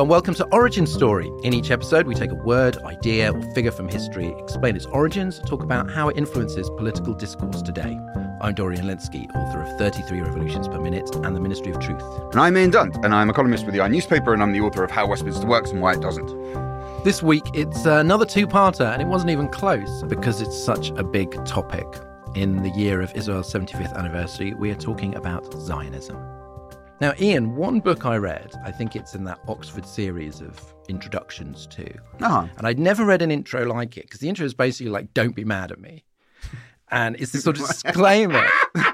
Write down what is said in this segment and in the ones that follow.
and welcome to Origin Story. In each episode, we take a word, idea, or figure from history, explain its origins, talk about how it influences political discourse today. I'm Dorian Lynskey, author of 33 Revolutions Per Minute and The Ministry of Truth. And I'm Ian Dunt, and I'm a columnist with the iNewspaper, and I'm the author of How Westminster Works and Why It Doesn't. This week, it's another two-parter, and it wasn't even close because it's such a big topic. In the year of Israel's 75th anniversary, we are talking about Zionism. Now, Ian, one book I read, I think it's in that Oxford series of introductions to, and I'd never read an intro like it, because the intro is basically like, don't be mad at me. And it's this sort of disclaimer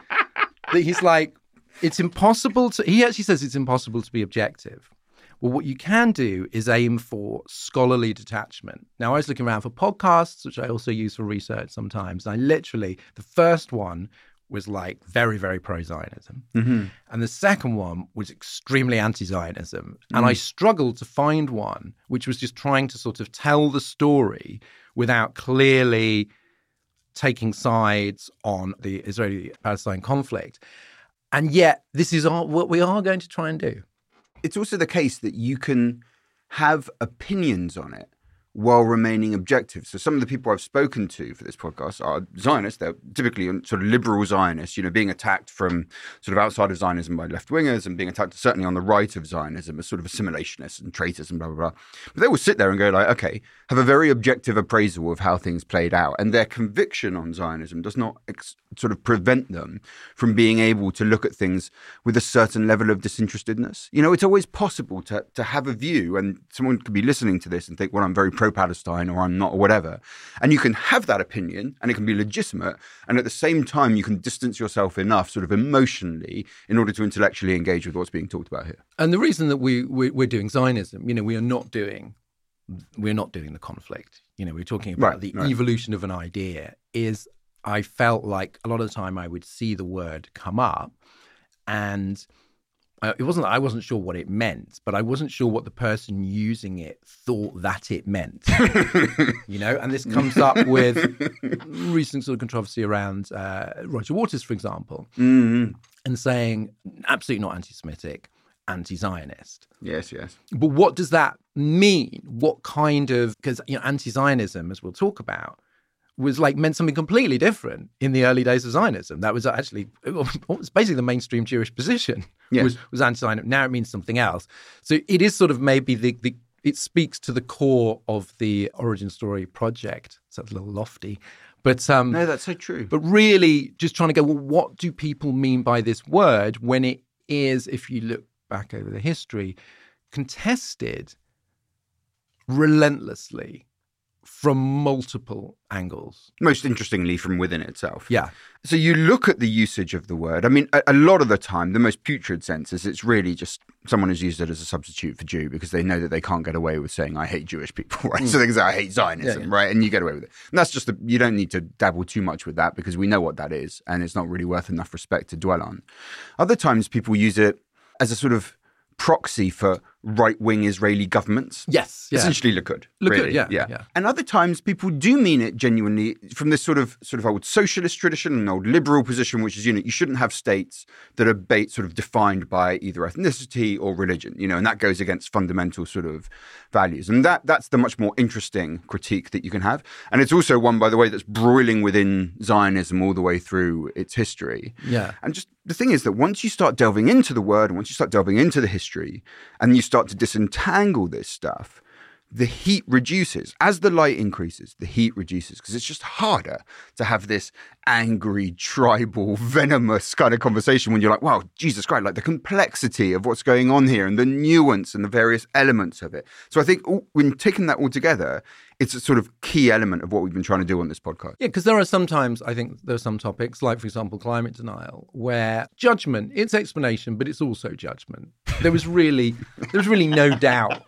that he's like, it's impossible to, he actually says it's impossible to be objective. Well, what you can do is aim for scholarly detachment. Now, I was looking around for podcasts, which I also use for research sometimes. And I literally, the first one was like very, very pro-Zionism. Mm-hmm. And the second one was extremely anti-Zionism. And I struggled to find one which was just trying to sort of tell the story without clearly taking sides on the Israeli-Palestine conflict. And yet, this is what we are going to try and do. It's also the case that you can have opinions on it while remaining objective. So some of the people I've spoken to for this podcast are Zionists. They're typically sort of liberal Zionists, being attacked from sort of outside of Zionism by left-wingers and being attacked certainly on the right of Zionism as sort of assimilationists and traitors and blah, blah, blah. But they will sit there and go like, okay, have a very objective appraisal of how things played out. And their conviction on Zionism does not sort of prevent them from being able to look at things with a certain level of disinterestedness. It's always possible to have a view, and someone could be listening to this and think, well, I'm very pro-Palestine or I'm not or whatever. And you can have that opinion and it can be legitimate. And at the same time, you can distance yourself enough sort of emotionally in order to intellectually engage with what's being talked about here. And the reason that we're doing Zionism, we're not doing the conflict. We're talking about the evolution of an idea is I felt like a lot of the time I would see the word come up and I wasn't sure what it meant, but I wasn't sure what the person using it thought that it meant, and this comes up with recent sort of controversy around Roger Waters, for example, and saying absolutely not anti-Semitic, anti-Zionist. Yes. But what does that mean? What kind of, because anti-Zionism, as we'll talk about, was meant something completely different in the early days of Zionism. That was actually, it was basically the mainstream Jewish position was anti-Zionism. Now it means something else. So it is sort of maybe it speaks to the core of the Origin Story project. So it's a little lofty. But no, that's so true. But really just trying to go, well, what do people mean by this word when it is, if you look back over the history, contested relentlessly from multiple angles. Most interestingly, from within itself. Yeah. So you look at the usage of the word. I mean, a lot of the time, the most putrid sense is it's really just someone has used it as a substitute for Jew because they know that they can't get away with saying, I hate Jewish people, right? So they can say, I hate Zionism, right? And you get away with it. And that's just, you don't need to dabble too much with that because we know what that is. And it's not really worth enough respect to dwell on. Other times people use it as a sort of proxy for right-wing Israeli governments. Yes. Yeah. Essentially look good. Yeah. And other times people do mean it genuinely from this sort of old socialist tradition, an old liberal position, which is, you shouldn't have states that are sort of defined by either ethnicity or religion, and that goes against fundamental sort of values. And that's the much more interesting critique that you can have. And it's also one, by the way, that's broiling within Zionism all the way through its history. Yeah. And just the thing is that once you start delving into the word and once you start delving into the history and you start to disentangle this stuff, the heat reduces. As the light increases, the heat reduces because it's just harder to have this angry, tribal, venomous kind of conversation when you're like, wow, Jesus Christ, like the complexity of what's going on here and the nuance and the various elements of it. So I think when taking that all together, it's a sort of key element of what we've been trying to do on this podcast. Yeah, because there are some topics, like, for example, climate denial, where judgment, it's explanation, but it's also judgment. There was really no doubt,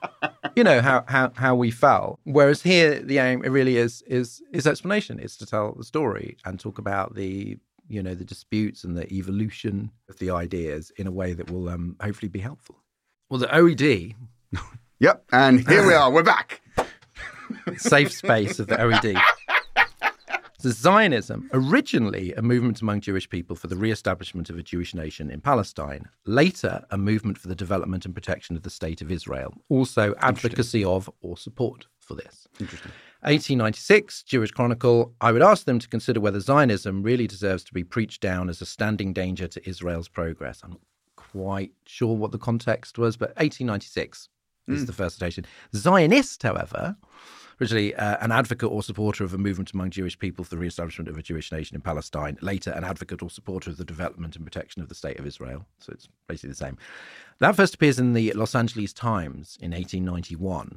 how we felt. Whereas here, the aim, it really is explanation. It's to tell the story and talk about the disputes and the evolution of the ideas in a way that will hopefully be helpful. Well, the OED. Yep, and here we are. We're back. Safe space of the OED. So Zionism, originally a movement among Jewish people for the re-establishment of a Jewish nation in Palestine, later a movement for the development and protection of the state of Israel, also advocacy of or support for this. Interesting. 1896, Jewish Chronicle, I would ask them to consider whether Zionism really deserves to be preached down as a standing danger to Israel's progress. I'm not quite sure what the context was, but 1896 is the first citation. Zionist, however, originally an advocate or supporter of a movement among Jewish people for the re-establishment of a Jewish nation in Palestine, later an advocate or supporter of the development and protection of the state of Israel. So it's basically the same. That first appears in the Los Angeles Times in 1891.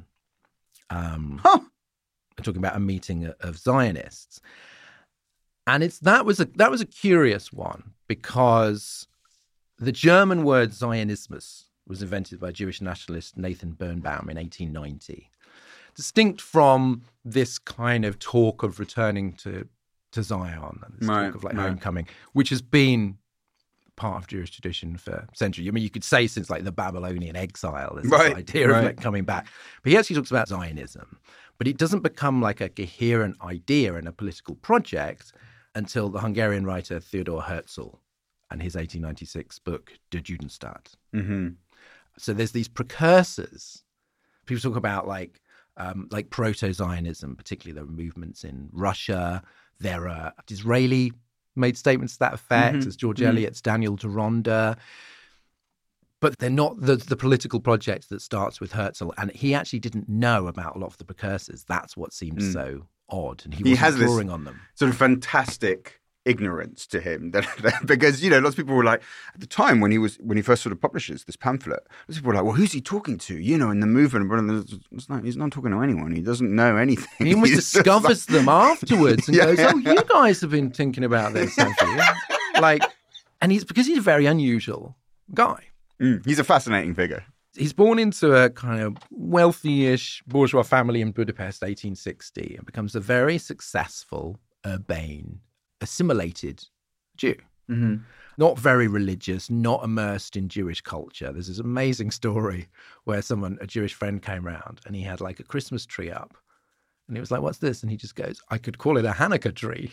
We're talking about a meeting of Zionists. And that was a curious one because the German word Zionismus was invented by Jewish nationalist Nathan Birnbaum in 1890. Distinct from this kind of talk of returning to Zion and this talk of like homecoming, which has been part of Jewish tradition for centuries. I mean, you could say since like the Babylonian exile, there's this idea of like coming back. But he actually talks about Zionism. But it doesn't become like a coherent idea and a political project until the Hungarian writer Theodor Herzl and his 1896 book, Der Judenstaat. Mm-hmm. So there's these precursors. People talk about like proto-Zionism, particularly there are movements in Russia. There are Disraeli made statements to that effect, as George Eliot's Daniel Deronda. But they're not the political project that starts with Herzl. And he actually didn't know about a lot of the precursors. That's what seems so odd. And he wasn't drawing on them. Sort of fantastic ignorance to him because lots of people were like, at the time when he first sort of publishes this pamphlet, lots of people were like, well, who's he talking to, in the movement? He's not talking to anyone, he doesn't know anything. He almost discovers them afterwards and goes, oh, you guys have been thinking about this, haven't you? And because he's a very unusual guy. He's a fascinating figure. He's born into a kind of wealthy-ish bourgeois family in Budapest, 1860, and becomes a very successful, urbane, assimilated Jew. Mm-hmm. Not very religious, not immersed in Jewish culture. There's this amazing story where a Jewish friend came round and he had like a Christmas tree up. And he was like, what's this? And he just goes, I could call it a Hanukkah tree.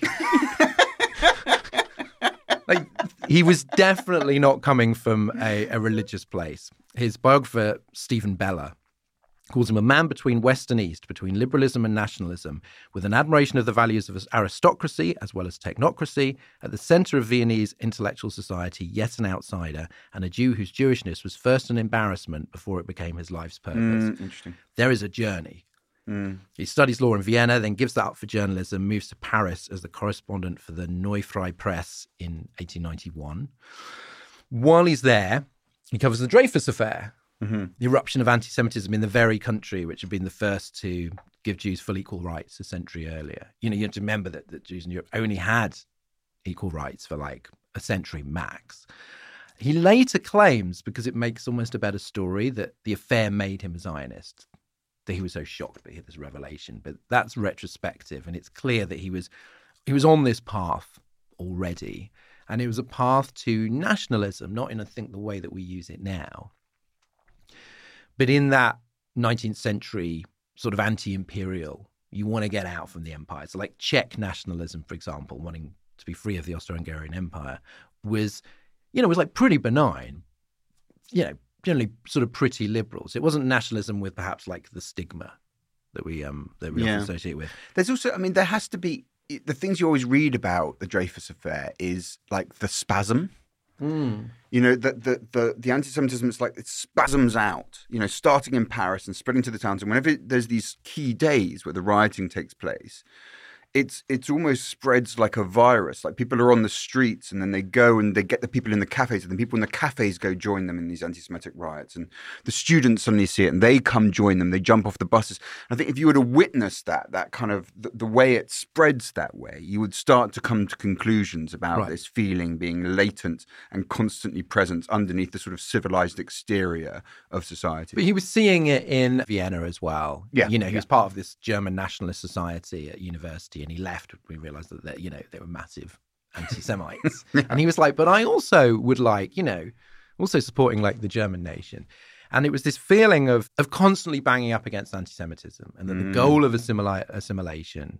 Like, he was definitely not coming from a religious place. His biographer, Stephen Beller, calls him a man between West and East, between liberalism and nationalism, with an admiration of the values of aristocracy as well as technocracy, at the centre of Viennese intellectual society, yet an outsider, and a Jew whose Jewishness was first an embarrassment before it became his life's purpose. Interesting. There is a journey. He studies law in Vienna, then gives that up for journalism, moves to Paris as the correspondent for the Neue Freie Presse in 1891. While he's there, he covers the Dreyfus Affair, the eruption of anti-Semitism in the very country which had been the first to give Jews full equal rights a century earlier. You have to remember that Jews in Europe only had equal rights for like a century max. He later claims, because it makes almost a better story, that the affair made him a Zionist, that he was so shocked that he had this revelation. But that's retrospective, and it's clear that he was on this path already. And it was a path to nationalism, not in, I think, the way that we use it now, but in that 19th century sort of anti-imperial, you want to get out from the empire. So like Czech nationalism, for example, wanting to be free of the Austro-Hungarian Empire was like pretty benign, generally sort of pretty liberals. It wasn't nationalism with perhaps like the stigma that we often associate with. There's also, there has to be, the things you always read about the Dreyfus Affair is like the spasm. The anti-Semitism, it's like it spasms out, starting in Paris and spreading to the towns. And whenever there's these key days where the rioting takes place, it's almost spreads like a virus. Like people are on the streets and then they go and they get the people in the cafes, and then people in the cafes go join them in these anti-Semitic riots. And the students suddenly see it and they come join them. They jump off the buses. And I think if you were to witness that kind of the way it spreads that way, you would start to come to conclusions about this feeling being latent and constantly present underneath the sort of civilized exterior of society. But he was seeing it in Vienna as well. He was part of this German nationalist society at university. And he left when we realised that they were massive anti-Semites. And he was like, but I also would like, also supporting like the German nation. And it was this feeling of constantly banging up against anti-Semitism, and that the goal of assimilation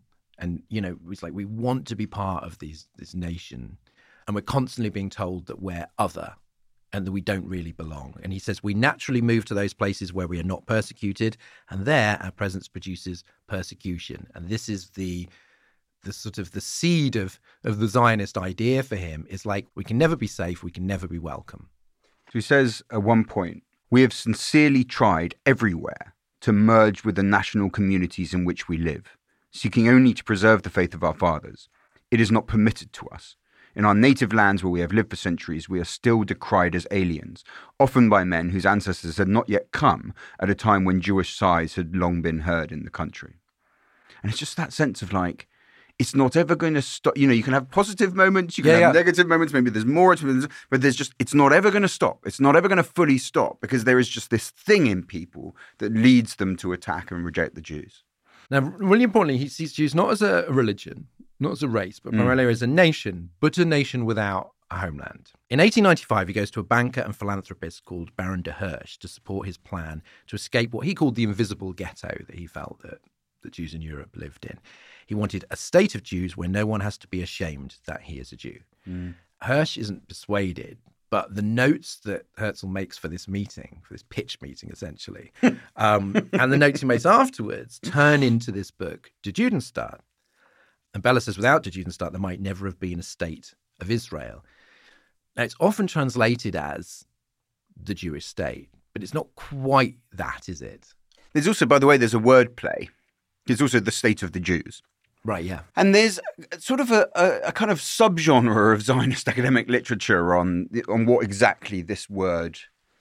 And, it's like we want to be part of this nation, and we're constantly being told that we're other and that we don't really belong. And he says we naturally move to those places where we are not persecuted, and there our presence produces persecution. And this is the sort of the seed of the Zionist idea for him, is like we can never be safe, we can never be welcome. So he says at one point, we have sincerely tried everywhere to merge with the national communities in which we live, seeking only to preserve the faith of our fathers. It is not permitted to us. In our native lands where we have lived for centuries, we are still decried as aliens, often by men whose ancestors had not yet come at a time when Jewish sighs had long been heard in the country. And it's just that sense of like, it's not ever going to stop. You can have positive moments, you can have negative moments, maybe there's more, but it's not ever going to stop. It's not ever going to fully stop, because there is just this thing in people that leads them to attack and reject the Jews. Now, really importantly, he sees Jews not as a religion, not as a race, but primarily as a nation, but a nation without a homeland. In 1895, he goes to a banker and philanthropist called Baron de Hirsch to support his plan to escape what he called the invisible ghetto that he felt that the Jews in Europe lived in. He wanted a state of Jews where no one has to be ashamed that he is a Jew. Hirsch isn't persuaded, but the notes that Herzl makes for this meeting, for this pitch meeting essentially, and the notes he makes afterwards turn into this book, Der Judenstaat. And Bellow says without Der Judenstaat, there might never have been a state of Israel. Now, it's often translated as the Jewish state, but it's not quite that, is it? There's also, by the way, there's a word play. It's also the state of the Jews. Right, yeah. And there's sort of a kind of subgenre of Zionist academic literature on what exactly this word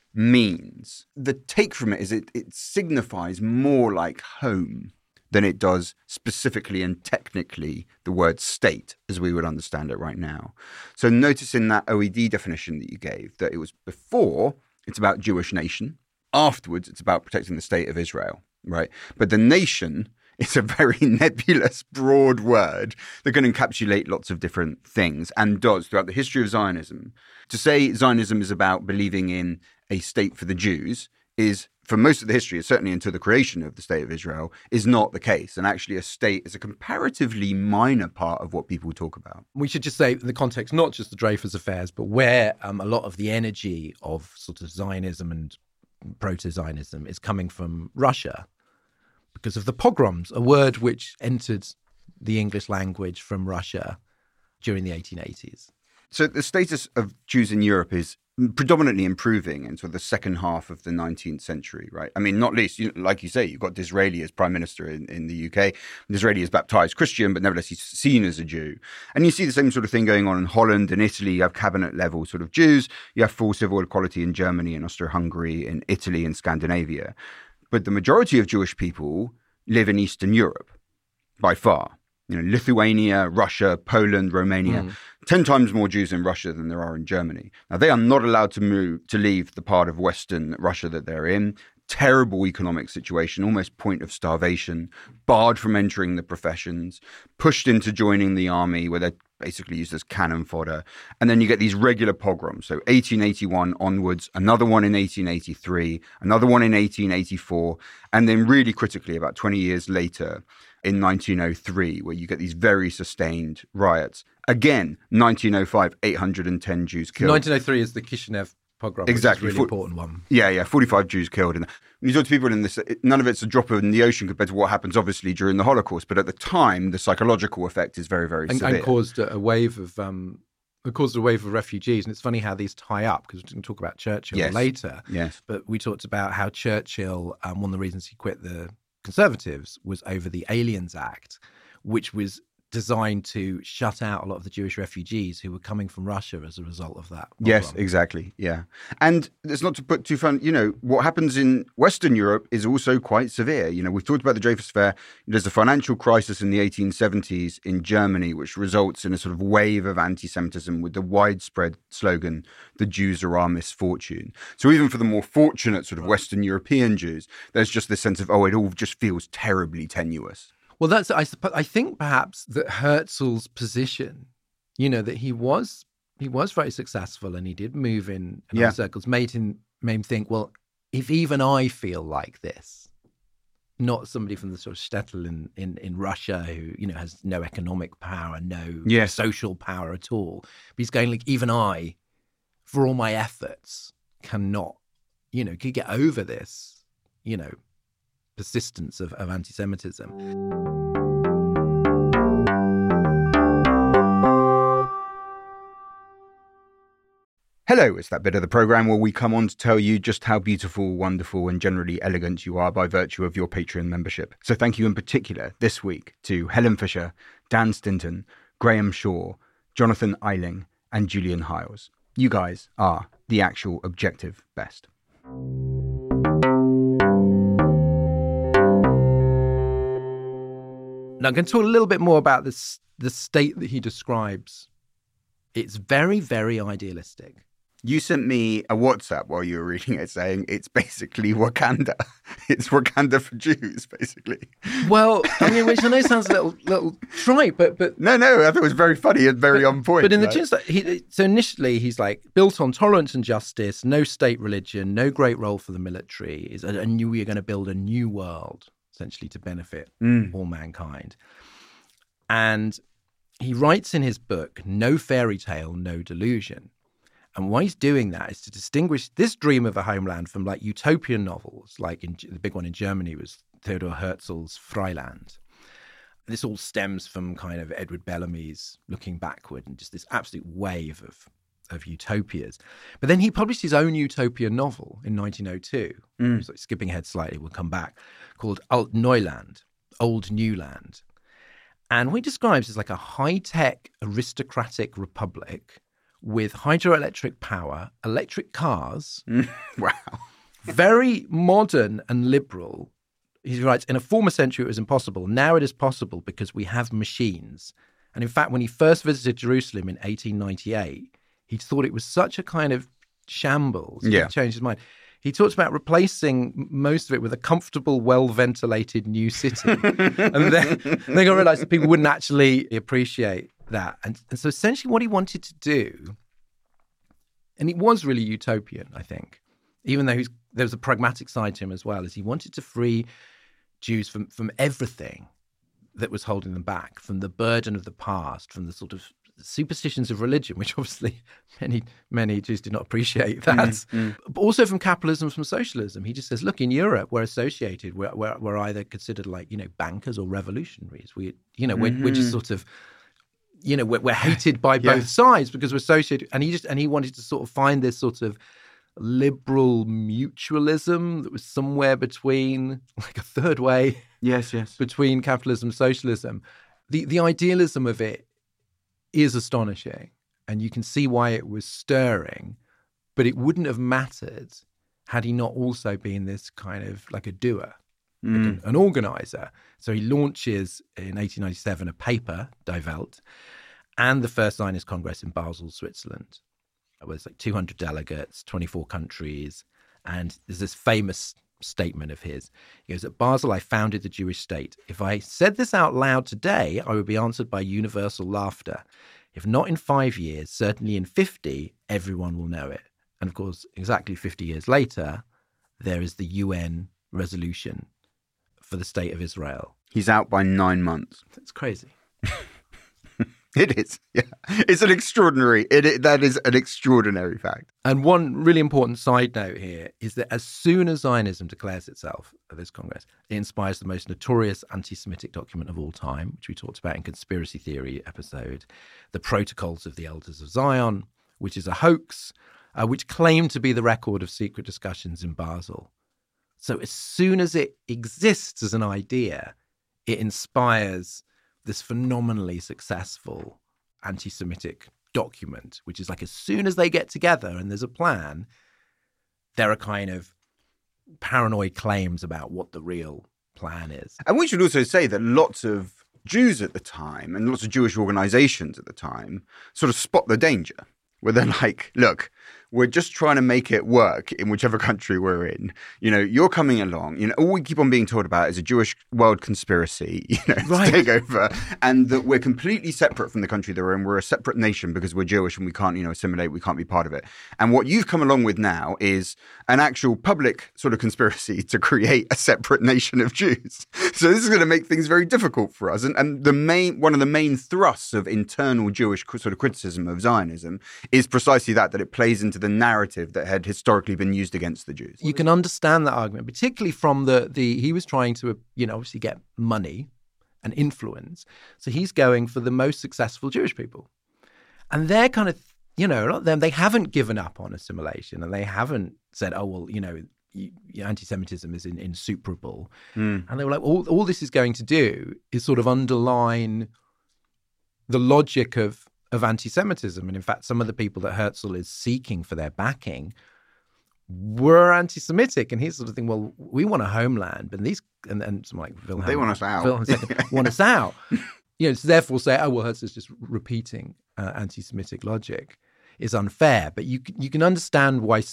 means. The take from it is it signifies more like home than it does specifically and technically the word state as we would understand it right now. So notice in that OED definition that you gave that it was before, it's about Jewish nation. Afterwards, it's about protecting the state of Israel, right? But the nation, it's a very nebulous, broad word that can encapsulate lots of different things and does throughout the history of Zionism. To say Zionism is about believing in a state for the Jews is, for most of the history, certainly until the creation of the state of Israel, is not the case. And actually a state is a comparatively minor part of what people talk about. We should just say in the context, not just the Dreyfus affairs, but where a lot of the energy of sort of Zionism and proto-Zionism is coming from Russia, because of the pogroms, a word which entered the English language from Russia during the 1880s. So the status of Jews in Europe is predominantly improving in sort of the second half of the 19th century, right? I mean, not least, like you say, you've got Disraeli as prime minister in the UK. Disraeli is baptized Christian, but nevertheless he's seen as a Jew. And you see the same sort of thing going on in Holland and Italy. You have cabinet level sort of Jews. You have full civil equality in Germany and Austro-Hungary, in Italy and Scandinavia. But the majority of Jewish people live in Eastern Europe by far. Lithuania, Russia, Poland, Romania, 10 times more Jews in Russia than there are in Germany. Now, they are not allowed to leave the part of Western Russia that they're in. Terrible economic situation, almost point of starvation, barred from entering the professions, pushed into joining the army where they're basically used as cannon fodder. And then you get these regular pogroms. So 1881 onwards, another one in 1883, another one in 1884, and then really critically about 20 years later, in 1903, where you get these very sustained riots. Again, 1905, 810 Jews killed. 1903 is the Kishinev pogrom, exactly. Which is a really important one. Yeah, 45 Jews killed. And when you talk to people in this, none of it's a drop in the ocean compared to what happens, obviously, during the Holocaust. But at the time, the psychological effect is very, very severe. And caused a wave of refugees. And it's funny how these tie up, because we can talk about Churchill later. Yes. But we talked about how Churchill, one of the reasons he quit the Conservatives was over the Aliens Act, which was designed to shut out a lot of the Jewish refugees who were coming from Russia as a result of that. Yes, exactly. Yeah. And it's not to put too fun, what happens in Western Europe is also quite severe. We've talked about the Dreyfus Affair. There's a financial crisis in the 1870s in Germany, which results in a sort of wave of anti-Semitism with the widespread slogan, the Jews are our misfortune. So even for the more fortunate sort of Western European Jews, there's just this sense of, it all just feels terribly tenuous. Well, I think perhaps that Herzl's position, that he was very successful and he did move in other circles, made him think, well, if even I feel like this, not somebody from the sort of shtetl in Russia who, has no economic power, no social power at all. But he's going like, even I, for all my efforts, cannot, could get over this, persistence of anti-Semitism. Hello, it's that bit of the programme where we come on to tell you just how beautiful, wonderful and generally elegant you are by virtue of your Patreon membership. So thank you in particular this week to Helen Fisher, Dan Stinton, Graham Shaw, Jonathan Eiling and Julian Hiles. You guys are the actual objective best. Now I'm going to talk a little bit more about the state that he describes. It's very, very idealistic. You sent me a WhatsApp while you were reading it saying it's basically Wakanda. It's Wakanda for Jews, basically. Well, which I know sounds a little trite, but... No, I thought it was very funny and very on point. But in the gist, so initially he's like, built on tolerance and justice, no state religion, no great role for the military, we're going to build a new world, essentially, to benefit all mankind. And he writes in his book, No Fairy Tale, No Delusion. And why he's doing that is to distinguish this dream of a homeland from like utopian novels, like the big one in Germany was Theodor Herzl's Freiland. This all stems from kind of Edward Bellamy's Looking Backward and just this absolute wave of utopias. But then he published his own utopian novel in 1902, so skipping ahead slightly, we'll come back, called Alt Neuland, Old New Land. And what he describes is like a high-tech aristocratic republic with hydroelectric power, electric cars. Wow. Very modern and liberal. He writes, in a former century it was impossible. Now it is possible because we have machines. And in fact, when he first visited Jerusalem in 1898, he thought it was such a kind of shambles. He changed his mind. He talks about replacing most of it with a comfortable, well-ventilated new city. And then they got to realize that people wouldn't actually appreciate that. And so essentially what he wanted to do, and it was really utopian, I think, even though there was a pragmatic side to him as well, is he wanted to free Jews from everything that was holding them back, from the burden of the past, from the sort of superstitions of religion, which obviously many Jews did not appreciate that, but also from capitalism, from socialism. He just says, look, in Europe, we're associated, we're either considered like, bankers or revolutionaries. We're just sort of, we're hated by both sides because we're associated. And he wanted to sort of find this sort of liberal mutualism that was somewhere between, like a third way. Yes. Between capitalism and socialism. The idealism of it is astonishing, and you can see why it was stirring, but it wouldn't have mattered had he not also been this kind of like a doer, like an organizer. So he launches in 1897 a paper, Die Welt, and the first Zionist Congress in Basel, Switzerland. It was like 200 delegates, 24 countries, and there's this famous statement of his. He goes, at Basel, I founded the Jewish state. If I said this out loud today, I would be answered by universal laughter. If not in 5 years, certainly in 50, everyone will know it. And of course, exactly 50 years later, there is the UN resolution for the state of Israel. He's out by 9 months. That's crazy. It is. Yeah. It's an extraordinary, that is an extraordinary fact. And one really important side note here is that as soon as Zionism declares itself at this Congress, it inspires the most notorious anti-Semitic document of all time, which we talked about in Conspiracy Theory episode, the Protocols of the Elders of Zion, which is a hoax, which claimed to be the record of secret discussions in Basel. So as soon as it exists as an idea, it inspires this phenomenally successful anti-Semitic document, which is like as soon as they get together and there's a plan, there are kind of paranoid claims about what the real plan is. And we should also say that lots of Jews at the time and lots of Jewish organizations at the time sort of spot the danger, where they're like, look, we're just trying to make it work in whichever country we're in. You're coming along. All we keep on being told about is a Jewish world conspiracy, right. to take over, and that we're completely separate from the country that we're in. We're a separate nation because we're Jewish and we can't, assimilate. We can't be part of it. And what you've come along with now is an actual public sort of conspiracy to create a separate nation of Jews. So this is going to make things very difficult for us. And one of the main thrusts of internal Jewish sort of criticism of Zionism is precisely that it plays into the narrative that had historically been used against the Jews. You can understand that argument, particularly from he was trying to, obviously get money and influence. So he's going for the most successful Jewish people. And they're kind of, a lot of them, they haven't given up on assimilation, and they haven't said, oh, well, anti-Semitism is insuperable. And they were like, all this is going to do is sort of underline the logic of anti-Semitism. And in fact, some of the people that Herzl is seeking for their backing were anti-Semitic. And he's sort of thinking, well, we want a homeland. And someone like Wilhelm. They want us out. Wilhelm II want us out. So therefore say, oh, well, Herzl's just repeating anti-Semitic logic is unfair. But you can understand why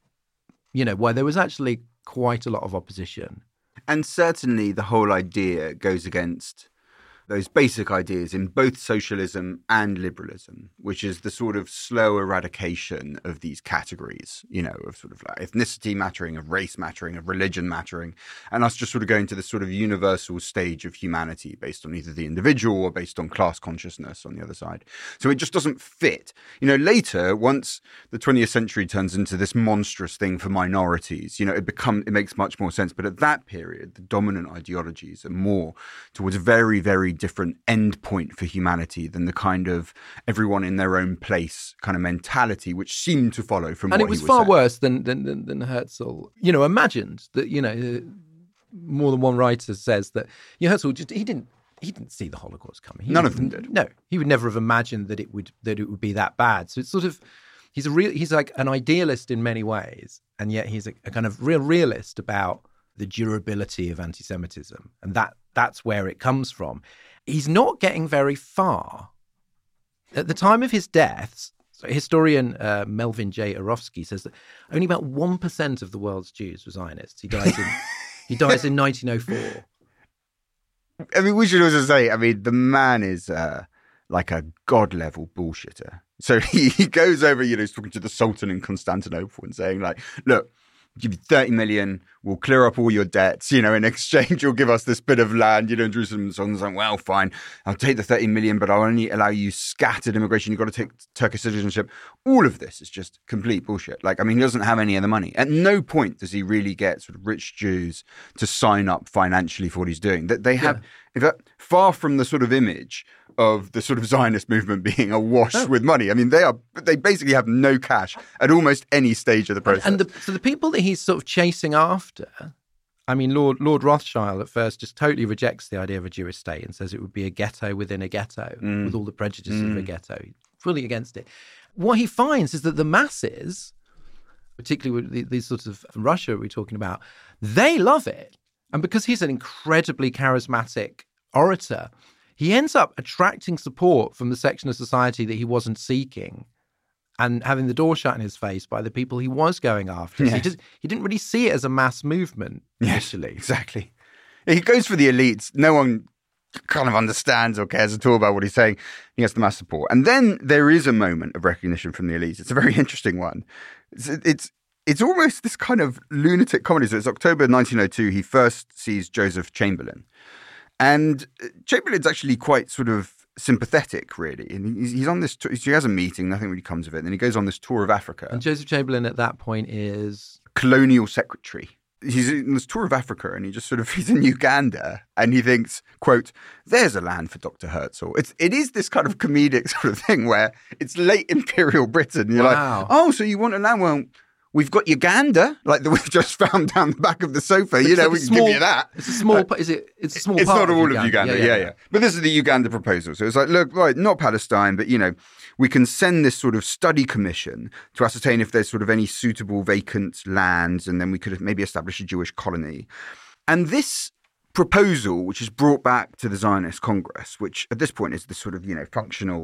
why there was actually quite a lot of opposition. And certainly the whole idea goes against those basic ideas in both socialism and liberalism, which is the sort of slow eradication of these categories, of sort of like ethnicity mattering, of race mattering, of religion mattering, and us just sort of going to this sort of universal stage of humanity based on either the individual or based on class consciousness on the other side. So it just doesn't fit. Later, once the 20th century turns into this monstrous thing for minorities, it makes much more sense. But at that period, the dominant ideologies are more towards a very, very different end point for humanity than the kind of everyone in their own place kind of mentality, which seemed to follow from what he was saying. And it was far worse than Herzl, imagined that, more than one writer says that Herzl he didn't see the Holocaust coming. None of them did. No, he would never have imagined that it would be that bad. So it's sort of, he's like an idealist in many ways, and yet he's a kind of real realist about the durability of anti-Semitism, and that's where it comes from. He's not getting very far. At the time of his death, historian Melvin J. Orofsky says that only about 1% of the world's Jews were Zionists. He dies in 1904. I mean, we should also say, the man is like a god-level bullshitter. So he goes over, he's talking to the Sultan in Constantinople and saying, like, look, give you 30 million, we'll clear up all your debts, in exchange you'll give us this bit of land, in Jerusalem. And so on. Like, well, fine, I'll take the 30 million, but I'll only allow you scattered immigration. You've got to take Turkish citizenship. All of this is just complete bullshit. He doesn't have any of the money. At no point does he really get sort of rich Jews to sign up financially for what he's doing. That they have, in fact, far from the sort of image of the sort of Zionist movement being awash with money. They basically have no cash at almost any stage of the process. And so the people that he's sort of chasing after, Lord Rothschild at first just totally rejects the idea of a Jewish state and says it would be a ghetto within a ghetto with all the prejudices of a ghetto. Fully against it. What he finds is that the masses, particularly with these sorts of Russia we're talking about, they love it. And because he's an incredibly charismatic orator, he ends up attracting support from the section of society that he wasn't seeking and having the door shut in his face by the people he was going after. Yes. So he didn't really see it as a mass movement initially. Yes, exactly. He goes for the elites. No one kind of understands or cares at all about what he's saying. He has the mass support. And then there is a moment of recognition from the elites. It's a very interesting one. It's almost this kind of lunatic comedy. So it's October 1902. He first sees Joseph Chamberlain. And Chamberlain's actually quite sort of sympathetic, really. And he's on this tour. He has a meeting, nothing really comes of it. And then he goes on this tour of Africa. And Joseph Chamberlain at that point is colonial secretary. He's in this tour of Africa and he's in Uganda and he thinks, quote, there's a land for Dr. Herzl. It is this kind of comedic sort of thing where it's late imperial Britain. You're like, oh, so you want a land? Well, we've got Uganda, like that we've just found down the back of the sofa. We can give you that. It's a small. It's a small. It's part not all of Uganda. Yeah. But this is the Uganda proposal. So it's like, look, right, not Palestine, but we can send this sort of study commission to ascertain if there's sort of any suitable vacant lands, and then we could maybe establish a Jewish colony. And this proposal, which is brought back to the Zionist Congress, which at this point is the sort of functional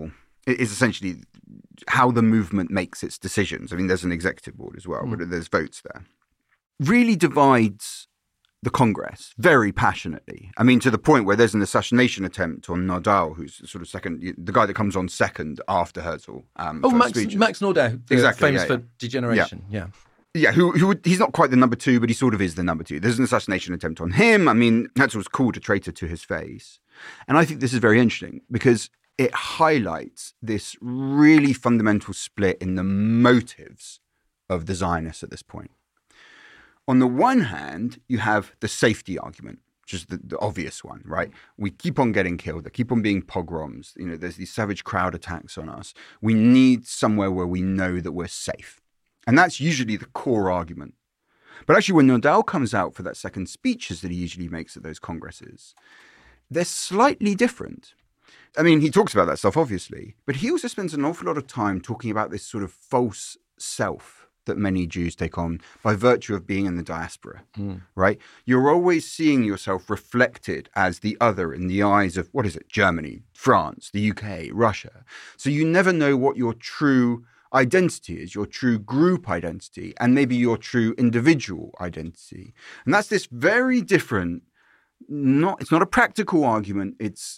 is essentially how the movement makes its decisions. I mean, there's an executive board as well, but there's votes there. Really divides the Congress very passionately. I mean, to the point where there's an assassination attempt on Nordau, who's sort of the guy that comes on second after Herzl. Max Nordau, exactly, famous for Degeneration. Yeah. Yeah, he's not quite the number two, but he sort of is the number two. There's an assassination attempt on him. I mean, Herzl was called a traitor to his face. And I think this is very interesting because it highlights this really fundamental split in the motives of the Zionists at this point. On the one hand, you have the safety argument, which is the obvious one, right? We keep on getting killed. There keep on being pogroms. You know, there's these savage crowd attacks on us. We need somewhere where we know that we're safe. And that's usually the core argument. But actually, when Nordau comes out for that second speeches that he usually makes at those congresses, they're slightly different. I mean, he talks about that stuff, obviously, but he also spends an awful lot of time talking about this sort of false self that many Jews take on by virtue of being in the diaspora, right? You're always seeing yourself reflected as the other in the eyes of, Germany, France, the UK, Russia. So you never know what your true identity is, your true group identity, and maybe your true individual identity. And that's this very different, it's not a practical argument, it's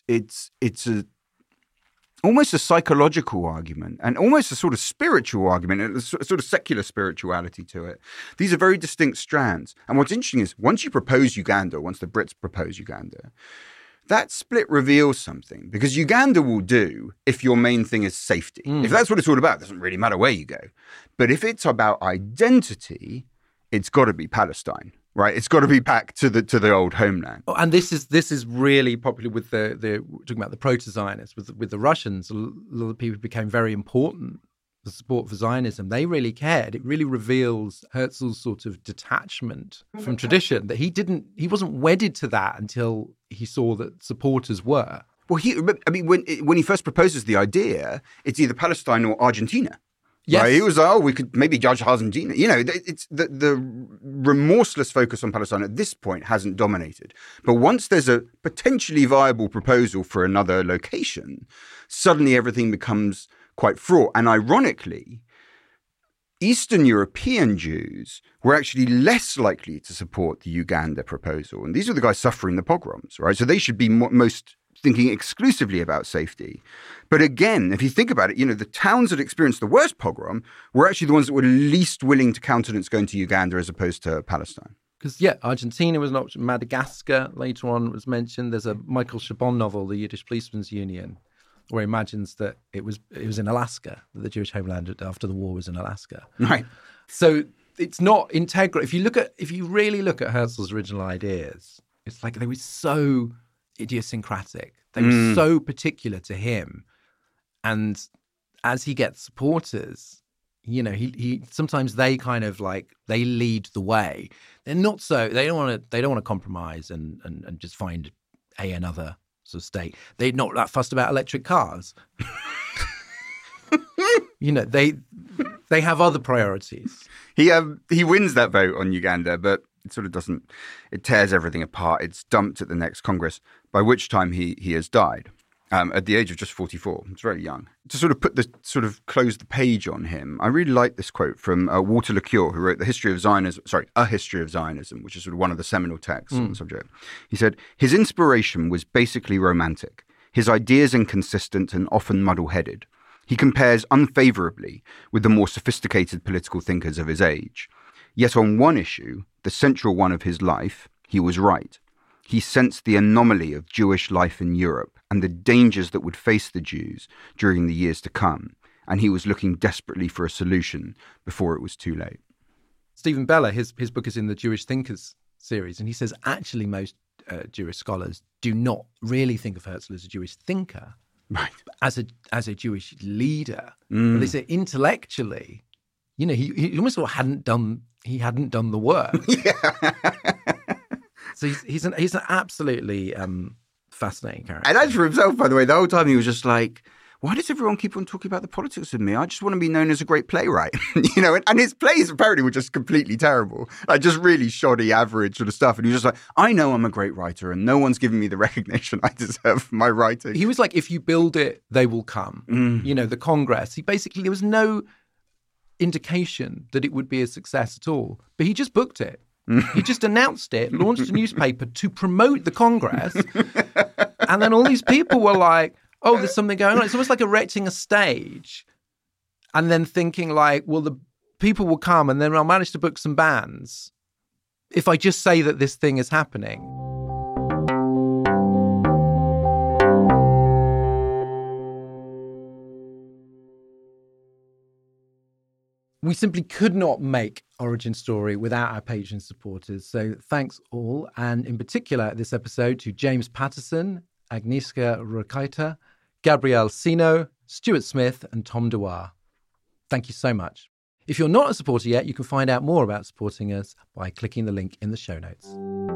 almost a psychological argument and almost a sort of spiritual argument, a sort of secular spirituality to it. These are very distinct strands. And what's interesting is once you propose Uganda, once the Brits propose Uganda, that split reveals something, because Uganda will do if your main thing is safety. If that's what it's all about, it doesn't really matter where you go. But if it's about identity, it's got to be Palestine, right? It's got to be back to the old homeland. Oh, and this is really popular with the talking about the proto-Zionists, with the Russians. A lot of people became very important. The support for Zionism, they really cared. It really reveals Herzl's sort of detachment from tradition, that he wasn't wedded to that until he saw that supporters were. Well, when he first proposes the idea, it's either Palestine or Argentina. Yes. Right? He was, we could maybe judge Argentina. You know, it's the remorseless focus on Palestine at this point hasn't dominated. But once there's a potentially viable proposal for another location, suddenly everything becomes quite fraught. And ironically, Eastern European Jews were actually less likely to support the Uganda proposal. And these are the guys suffering the pogroms, right? So they should be most thinking exclusively about safety. But again, if you think about it, you know, the towns that experienced the worst pogrom were actually the ones that were least willing to countenance going to Uganda as opposed to Palestine. Because, Argentina was an option. Madagascar later on was mentioned. There's a Michael Chabon novel, The Yiddish Policeman's Union, where he imagines that it was in Alaska, that the Jewish homeland after the war was in Alaska. Right. So it's not integral. If you really look at Herzl's original ideas, it's like they were so idiosyncratic. They were so particular to him. And as he gets supporters, you know, he sometimes they kind of like they lead the way. They're not so they don't want to compromise and just find another sort of state. They're not that fussed about electric cars. You know, they have other priorities. He wins that vote on Uganda, but it sort of doesn't. It tears everything apart. It's dumped at the next Congress, by which time he has died at the age of just 44. It's very young. To sort of close the page on him, I really like this quote from Walter LeCure, who wrote A History of Zionism, which is sort of one of the seminal texts on the subject. He said, his inspiration was basically romantic, his ideas inconsistent and often muddle-headed. He compares unfavorably with the more sophisticated political thinkers of his age. Yet on one issue, the central one of his life, he was right. He sensed the anomaly of Jewish life in Europe and the dangers that would face the Jews during the years to come, and he was looking desperately for a solution before it was too late. Stephen Beller, his book is in the Jewish Thinkers series, and he says actually most Jewish scholars do not really think of Herzl as a Jewish thinker, right? As a Jewish leader. But they say intellectually, you know, he almost sort of hadn't done the work. Yeah. So he's an absolutely fascinating character. And as for himself, by the way, the whole time he was just like, why does everyone keep on talking about the politics of me? I just want to be known as a great playwright, you know, and his plays apparently were just completely terrible, like just really shoddy, average sort of stuff. And he was just like, I know I'm a great writer and no one's giving me the recognition I deserve for my writing. He was like, if you build it, they will come. You know, the Congress. There was no indication that it would be a success at all, but he just booked it. He just announced it, launched a newspaper to promote the Congress. And then all these people were like, oh, there's something going on. It's almost like erecting a stage and then thinking like, well, the people will come and then I'll manage to book some bands if I just say that this thing is happening. We simply could not make Origin Story without our Patreon supporters. So thanks all. And in particular, this episode to James Patterson, Agnieszka Rakaita, Gabrielle Sino, Stuart Smith, and Tom Dewar. Thank you so much. If you're not a supporter yet, you can find out more about supporting us by clicking the link in the show notes.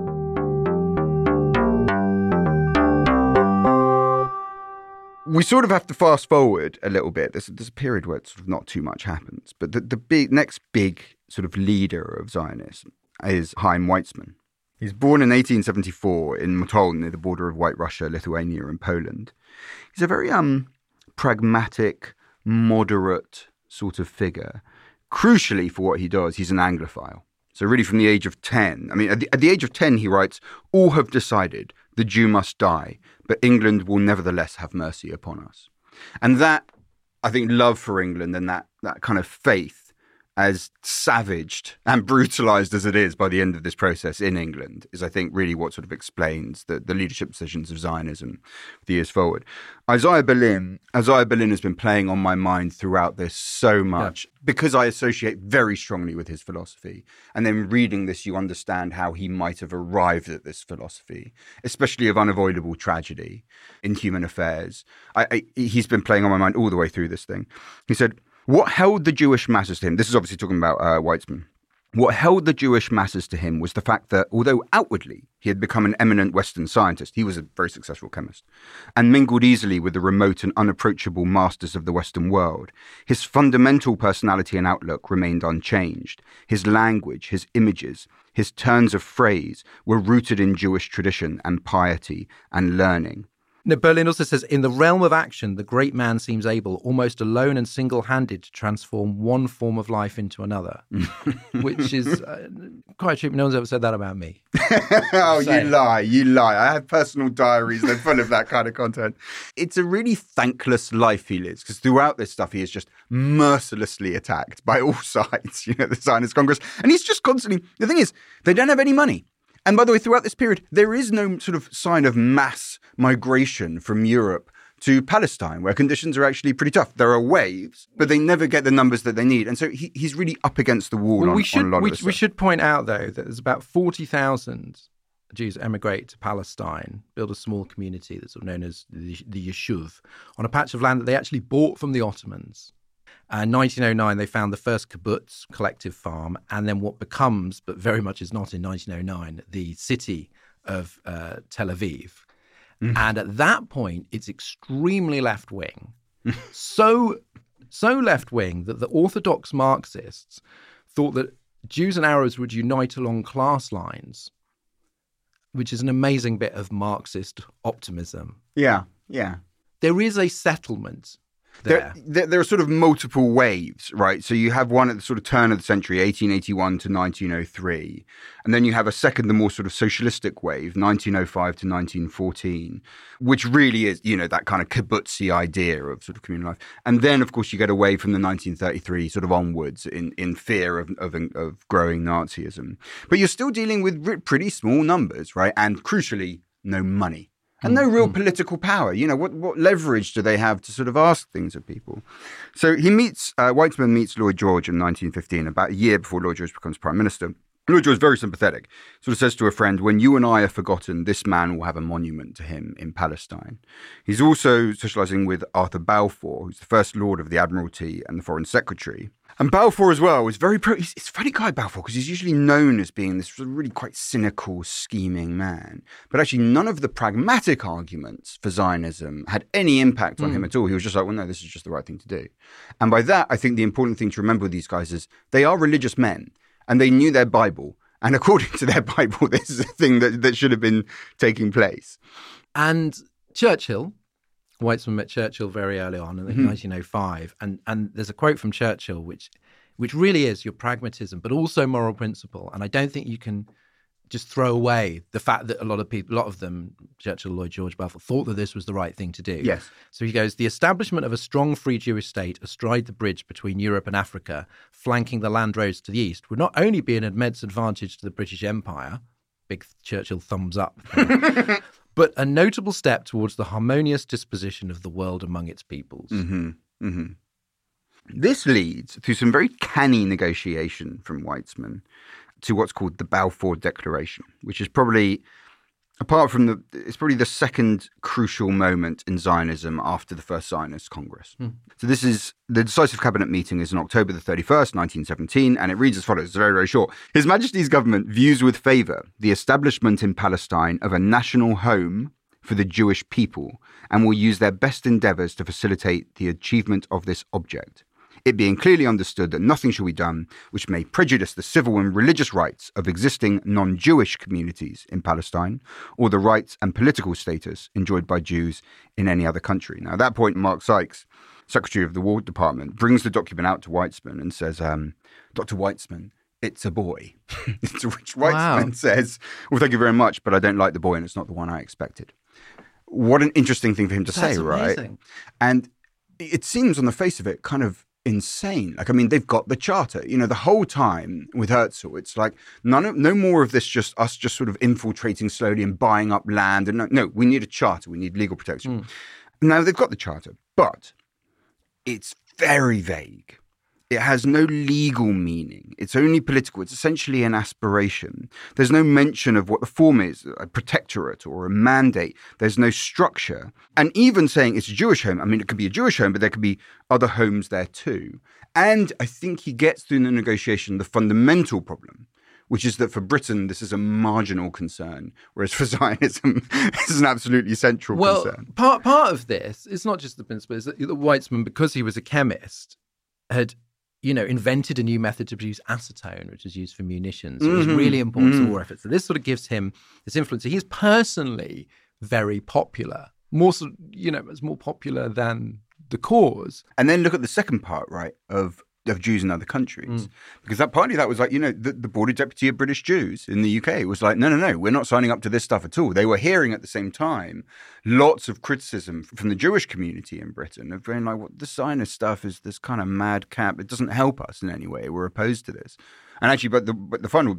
We sort of have to fast forward a little bit. There's a period where sort of not too much happens. But the next big sort of leader of Zionism is Chaim Weizmann. He's born in 1874 in Motol, near the border of White Russia, Lithuania, and Poland. He's a very pragmatic, moderate sort of figure. Crucially for what he does, he's an Anglophile. So really from the age of 10, I mean, at the age of 10, he writes, all have decided the Jew must die, but England will nevertheless have mercy upon us. And that, I think, love for England and that kind of faith, as savaged and brutalized as it is by the end of this process in England, is, I think, really what sort of explains the leadership decisions of Zionism the years forward. Isaiah Berlin has been playing on my mind throughout this so much because I associate very strongly with his philosophy. And then reading this, you understand how he might have arrived at this philosophy, especially of unavoidable tragedy in human affairs. He's been playing on my mind all the way through this thing. He said, what held the Jewish masses to him, this is obviously talking about Weizmann, what held the Jewish masses to him was the fact that although outwardly he had become an eminent Western scientist, he was a very successful chemist, and mingled easily with the remote and unapproachable masters of the Western world, his fundamental personality and outlook remained unchanged. His language, his images, his turns of phrase were rooted in Jewish tradition and piety and learning. Now, Berlin also says, in the realm of action, the great man seems able, almost alone and single-handed, to transform one form of life into another, which is quite true. No one's ever said that about me. Oh, you lie. I have personal diaries. They're full of that kind of content. It's a really thankless life he lives, because throughout this stuff, he is just mercilessly attacked by all sides, the Zionist Congress. And he's just constantly, the thing is, they don't have any money. And by the way, throughout this period, there is no sort of sign of mass migration from Europe to Palestine, where conditions are actually pretty tough. There are waves, but they never get the numbers that they need. And so he's really up against the wall on a lot of this stuff. We should point out, though, that there's about 40,000 Jews emigrate to Palestine, build a small community that's sort of known as the Yeshuv, on a patch of land that they actually bought from the Ottomans. In 1909, they found the first kibbutz, collective farm, and then what becomes, but very much is not in 1909, the city of Tel Aviv. Mm. And at that point, it's extremely left-wing. so left-wing that the Orthodox Marxists thought that Jews and Arabs would unite along class lines, which is an amazing bit of Marxist optimism. Yeah. There is a settlement there are sort of multiple waves, right? So you have one at the sort of turn of the century, 1881 to 1903. And then you have a second, the more sort of socialistic wave, 1905 to 1914, which really is, that kind of kibbutzi idea of sort of communal life. And then, of course, you get away from the 1933 sort of onwards in fear of growing Nazism. But you're still dealing with pretty small numbers, right? And crucially, no money. And no real political power. What leverage do they have to sort of ask things of people? So Weizmann meets Lloyd George in 1915, about a year before Lloyd George becomes prime minister. Lloyd George is very sympathetic. Sort of says to a friend, when you and I are forgotten, this man will have a monument to him in Palestine. He's also socialising with Arthur Balfour, who's the First Lord of the Admiralty and the Foreign Secretary. And Balfour as well is he's a funny guy, Balfour, because he's usually known as being this really quite cynical, scheming man. But actually none of the pragmatic arguments for Zionism had any impact on him at all. He was just like, well, no, this is just the right thing to do. And by that, I think the important thing to remember with these guys is they are religious men. And they knew their Bible. And according to their Bible, this is a thing that should have been taking place. And Churchill, Weitzman met Churchill very early on in 1905. And there's a quote from Churchill, which really is your pragmatism, but also moral principle. And I don't think you can just throw away the fact that a lot of them, Churchill, Lloyd George, Balfour, thought that this was the right thing to do. Yes. So he goes, the establishment of a strong free Jewish state astride the bridge between Europe and Africa, flanking the land roads to the east, would not only be an immense advantage to the British Empire, big Churchill thumbs up, but a notable step towards the harmonious disposition of the world among its peoples. Mm-hmm. Mm-hmm. This leads through some very canny negotiation from Weitzman to what's called the Balfour Declaration, which is probably, it's probably the second crucial moment in Zionism after the first Zionist Congress. So this is, the decisive cabinet meeting is on October the 31st, 1917, and it reads as follows, it's very, very short. His Majesty's government views with favour the establishment in Palestine of a national home for the Jewish people and will use their best endeavours to facilitate the achievement of this object. It being clearly understood that nothing shall be done which may prejudice the civil and religious rights of existing non-Jewish communities in Palestine or the rights and political status enjoyed by Jews in any other country. Now, at that point, Mark Sykes, Secretary of the War Department, brings the document out to Weitzman and says, Dr. Weitzman, it's a boy. To which Weitzman says, well, thank you very much, but I don't like the boy and it's not the one I expected. What an interesting thing for him to say, right? And it seems on the face of it kind of insane. Like, I mean, they've got the charter. You know, the whole time with Herzl, it's like no more of this just us just sort of infiltrating slowly and buying up land. And no, we need a charter. We need legal protection. Now they've got the charter, but it's very vague. It has no legal meaning. It's only political. It's essentially an aspiration. There's no mention of what the form is, a protectorate or a mandate. There's no structure. And even saying it's a Jewish home, I mean, it could be a Jewish home, but there could be other homes there too. And I think he gets through the negotiation the fundamental problem, which is that for Britain, this is a marginal concern, whereas for Zionism, this is an absolutely central concern. Well, part of this, it's not just the principle, is that Weitzman, because he was a chemist, had invented a new method to produce acetone, which is used for munitions. So it was really important to war efforts. So this sort of gives him this influence. So he's personally very popular, it's more popular than the cause. And then look at the second part, right, of Jews in other countries. Because partly that was like, the border deputy of British Jews in the UK was like, no, we're not signing up to this stuff at all. They were hearing at the same time lots of criticism from the Jewish community in Britain of being like, well, the Zionist stuff is this kind of madcap. It doesn't help us in any way. We're opposed to this. And actually, but the final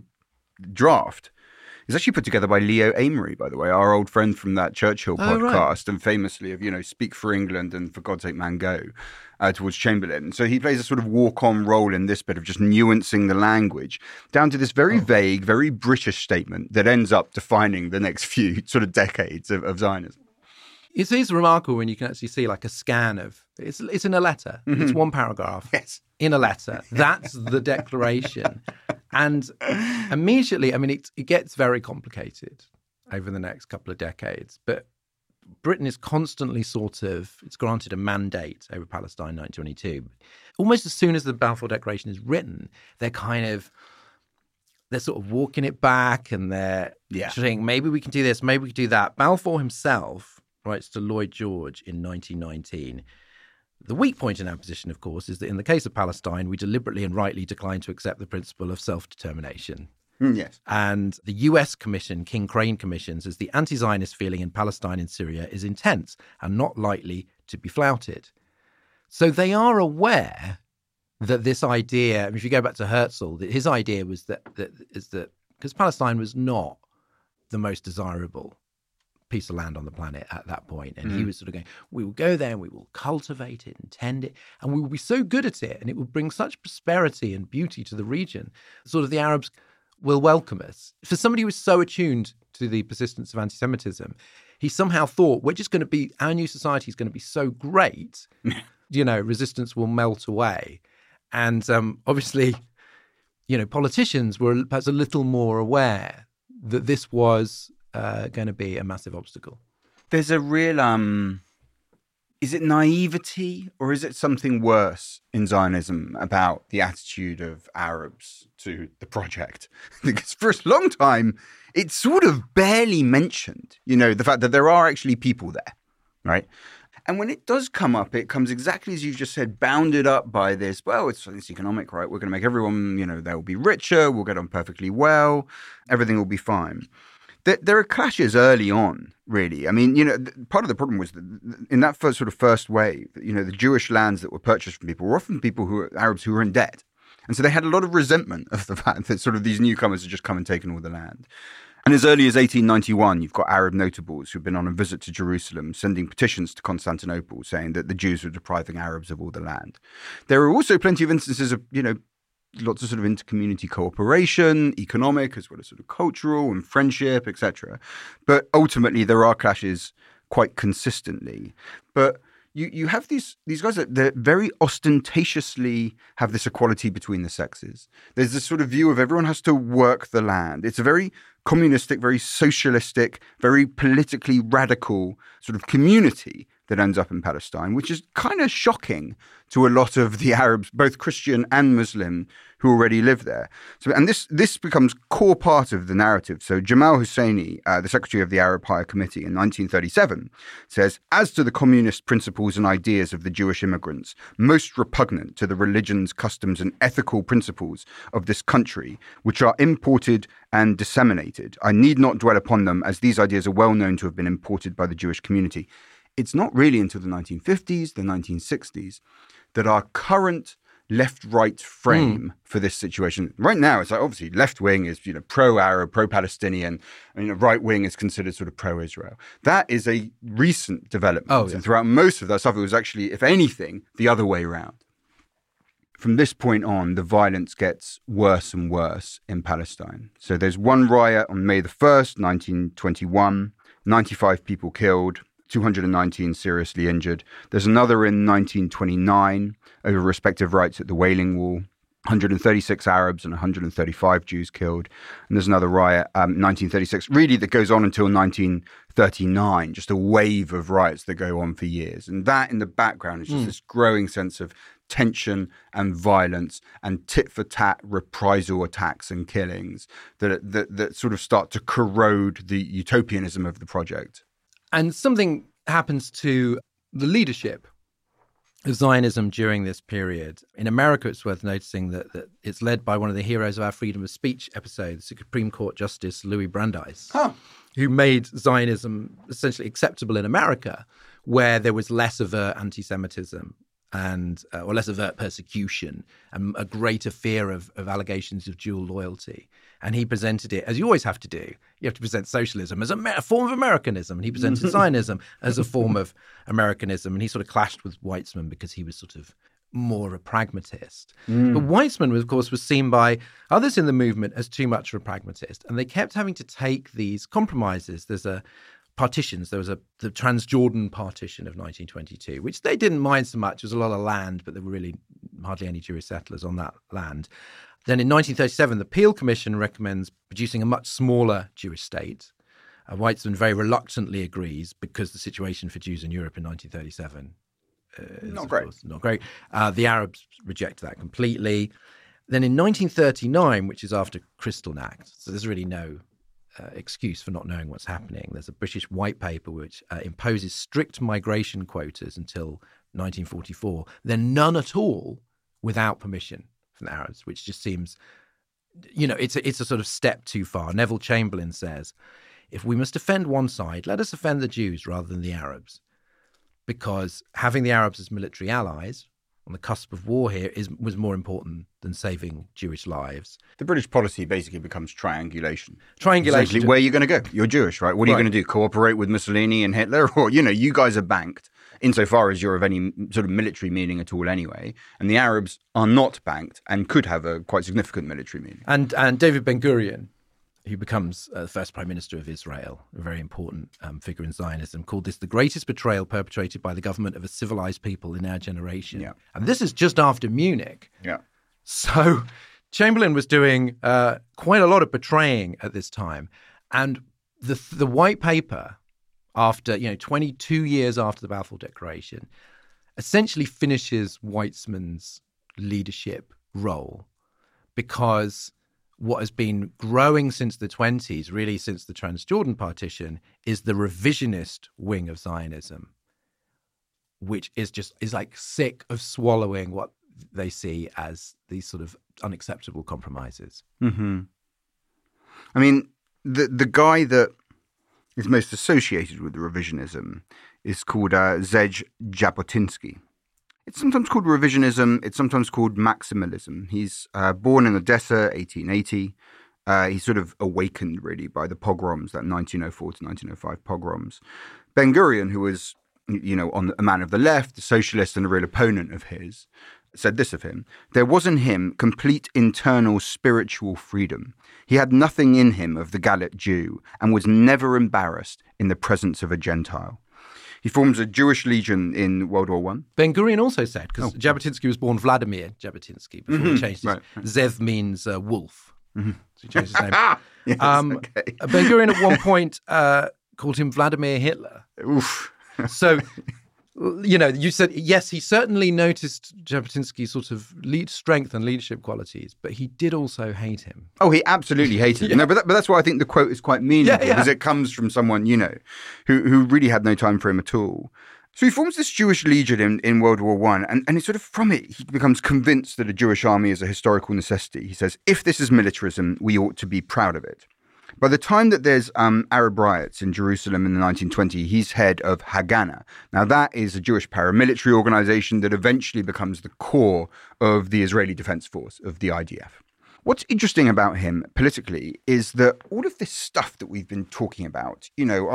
draft is actually put together by Leo Amery, by the way, our old friend from that Churchill podcast, and famously of, Speak for England and For God's Sake, Man, Go, towards Chamberlain. So he plays a sort of walk-on role in this bit of just nuancing the language down to this very vague, very British statement that ends up defining the next few sort of decades of Zionism. It's remarkable when you can actually see like a scan of it's in a letter. It's one paragraph in a letter. That's the declaration. And immediately, I mean, it gets very complicated over the next couple of decades. But Britain is constantly it's granted a mandate over Palestine in 1922. Almost as soon as the Balfour Declaration is written, they're sort of walking it back and they're saying, maybe we can do this, maybe we can do that. Balfour himself writes to Lloyd George in 1919, the weak point in our position, of course, is that in the case of Palestine, we deliberately and rightly decline to accept the principle of self-determination. Yes. And the US Commission, King Crane Commission, says the anti-Zionist feeling in Palestine and Syria is intense and not likely to be flouted. So they are aware that this idea, I mean, if you go back to Herzl, his idea was that because Palestine was not the most desirable piece of land on the planet at that point. And he was sort of going, we will go there and we will cultivate it and tend it. And we will be so good at it and it will bring such prosperity and beauty to the region. Sort of the Arabs will welcome us. For somebody who was so attuned to the persistence of anti-Semitism, he somehow thought our new society is going to be so great, resistance will melt away. And obviously, politicians were perhaps a little more aware that this was going to be a massive obstacle. There's a real, is it naivety or is it something worse in Zionism about the attitude of Arabs to the project? Because for a long time, it's sort of barely mentioned, the fact that there are actually people there, right? And when it does come up, it comes exactly as you just said, bounded up by this, well, it's economic, right? We're going to make everyone, they'll be richer, we'll get on perfectly well, everything will be fine. There are clashes early on, really. I mean, part of the problem was that in that first wave, the Jewish lands that were purchased from people were often Arabs who were in debt. And so they had a lot of resentment of the fact that sort of these newcomers had just come and taken all the land. And as early as 1891, you've got Arab notables who've been on a visit to Jerusalem, sending petitions to Constantinople saying that the Jews were depriving Arabs of all the land. There are also plenty of instances of, lots of sort of inter-community cooperation, economic as well as sort of cultural and friendship, etc. But ultimately, there are clashes quite consistently. But you have these guys that very ostentatiously have this equality between the sexes. There's this sort of view of everyone has to work the land. It's a very communistic, very socialistic, very politically radical sort of community that ends up in Palestine, which is kind of shocking to a lot of the Arabs, both Christian and Muslim, who already live there. So, and this becomes core part of the narrative. So Jamal Husseini, the secretary of the Arab Higher Committee in 1937, says, as to the communist principles and ideas of the Jewish immigrants, most repugnant to the religions, customs, and ethical principles of this country, which are imported and disseminated, I need not dwell upon them, as these ideas are well known to have been imported by the Jewish community. It's not really until the 1950s, the 1960s, that our current left-right frame for this situation. Right now, it's like obviously left-wing is pro-Arab, pro-Palestinian, and right-wing is considered sort of pro-Israel. That is a recent development. Oh, yeah. And throughout most of that stuff, it was actually, if anything, the other way around. From this point on, the violence gets worse and worse in Palestine. So there's one riot on May the 1st, 1921, 95 people killed, 219 seriously injured. There's another in 1929 over respective rights at the Wailing Wall, 136 Arabs and 135 Jews killed. And there's another riot, 1936, really that goes on until 1939, just a wave of riots that go on for years. And that in the background is just this growing sense of tension and violence and tit-for-tat reprisal attacks and killings that sort of start to corrode the utopianism of the project. And something happens to the leadership of Zionism during this period. In America, it's worth noticing that it's led by one of the heroes of our freedom of speech episode, the Supreme Court Justice Louis Brandeis, who made Zionism essentially acceptable in America, where there was less overt anti-Semitism or less overt persecution and a greater fear of allegations of dual loyalty. And he presented it, as you always have to do. You have to present socialism as a form of Americanism. And he presented Zionism as a form of Americanism. And he sort of clashed with Weizmann because he was sort of more a pragmatist. But Weizmann, of course, was seen by others in the movement as too much of a pragmatist. And they kept having to take these compromises. There's partitions. There was the Transjordan partition of 1922, which they didn't mind so much. There was a lot of land, but there were really hardly any Jewish settlers on that land. Then in 1937, the Peel Commission recommends producing a much smaller Jewish state. Weizmann very reluctantly agrees because the situation for Jews in Europe in 1937 is not great. Not great. The Arabs reject that completely. Then in 1939, which is after Kristallnacht, so there's really no excuse for not knowing what's happening. There's a British white paper which imposes strict migration quotas until 1944, then none at all without permission from the Arabs, which just seems, it's a sort of step too far. Neville Chamberlain says, if we must offend one side, let us offend the Jews rather than the Arabs, because having the Arabs as military allies on the cusp of war here was more important than saving Jewish lives. The British policy basically becomes triangulation. Triangulation. Where are you going to go? You're Jewish, right? What are you going to do? Cooperate with Mussolini and Hitler? Or, you guys are banked. insofar as you're of any sort of military meaning at all anyway. And the Arabs are not banked and could have a quite significant military meaning. And David Ben-Gurion, who becomes the first prime minister of Israel, a very important figure in Zionism, called this the greatest betrayal perpetrated by the government of a civilized people in our generation. Yeah. And this is just after Munich. Yeah. So Chamberlain was doing quite a lot of betraying at this time. And the white paper, after 22 years after the Balfour Declaration, essentially finishes Weizmann's leadership role, because what has been growing since the 20s, really since the Transjordan partition, is the revisionist wing of Zionism, which is like sick of swallowing what they see as these sort of unacceptable compromises. Mm-hmm. I mean, the guy that is most associated with the revisionism is called Zej Jabotinsky. It's sometimes called revisionism. It's sometimes called maximalism. He's born in Odessa, 1880. He's sort of awakened, really, by the pogroms, that 1904 to 1905 pogroms. Ben-Gurion, who was, a man of the left, a socialist and a real opponent of his, said this of him: there was in him complete internal spiritual freedom. He had nothing in him of the Gallic Jew and was never embarrassed in the presence of a Gentile. He forms a Jewish legion in World War I. Ben-Gurion also said, because Jabotinsky was born Vladimir Jabotinsky before he changed his name. Zev means wolf. So he changed his name. Yes, okay. Ben-Gurion at one point called him Vladimir Hitler. Oof. So, you said, yes, he certainly noticed Jabotinsky's sort of strength and leadership qualities, but he did also hate him. Oh, he absolutely hated him. No, but that's why I think the quote is quite meaningful, because it comes from someone, who really had no time for him at all. So he forms this Jewish legion in World War I, and it's sort of from it, he becomes convinced that a Jewish army is a historical necessity. He says, if this is militarism, we ought to be proud of it. By the time that there's Arab riots in Jerusalem in the 1920s, he's head of Haganah. Now, that is a Jewish paramilitary organization that eventually becomes the core of the Israeli Defense Force, of the IDF. What's interesting about him politically is that all of this stuff that we've been talking about,